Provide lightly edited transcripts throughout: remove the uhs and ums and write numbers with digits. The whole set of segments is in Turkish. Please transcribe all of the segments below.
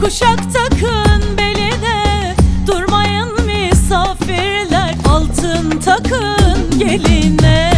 Kuşak takın beline, durmayın misafirler. Altın takın geline.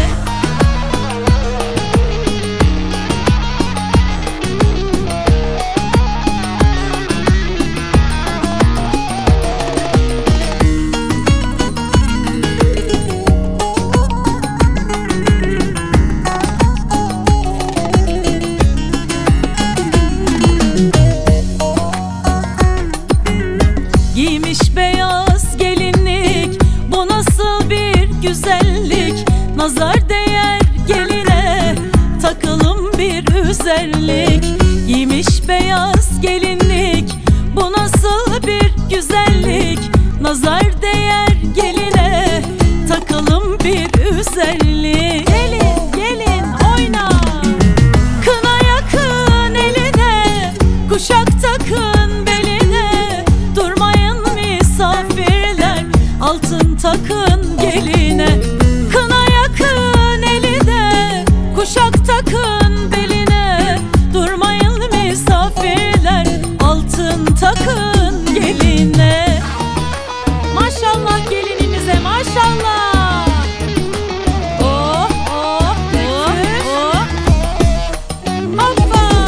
Giymiş beyaz gelinlik, bu nasıl bir güzellik. Nazar değer geline, takalım bir üzerlik. Giymiş beyaz gelinlik, bu nasıl bir güzellik. Nazar değer geline, takalım bir üzerlik. Gelin gelin oyna. Kına yakın eline, kuşak takın beline. Durmayın misafirler, altın takın geline. Kına yakın eline, kuşak takın beline. Durmayın misafirler, altın takın geline. Maşallah gelinimize maşallah. Oh oh oh oh. Hoppa.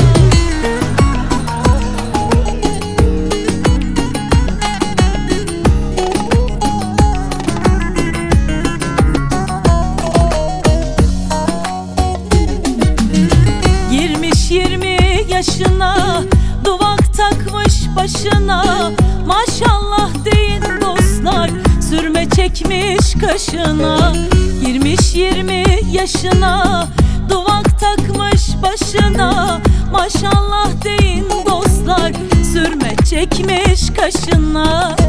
20 yaşına, duvak takmış başına. Maşallah deyin dostlar, sürme çekmiş kaşına. Girmiş 20 yaşına, duvak takmış başına. Maşallah deyin dostlar, sürme çekmiş kaşına.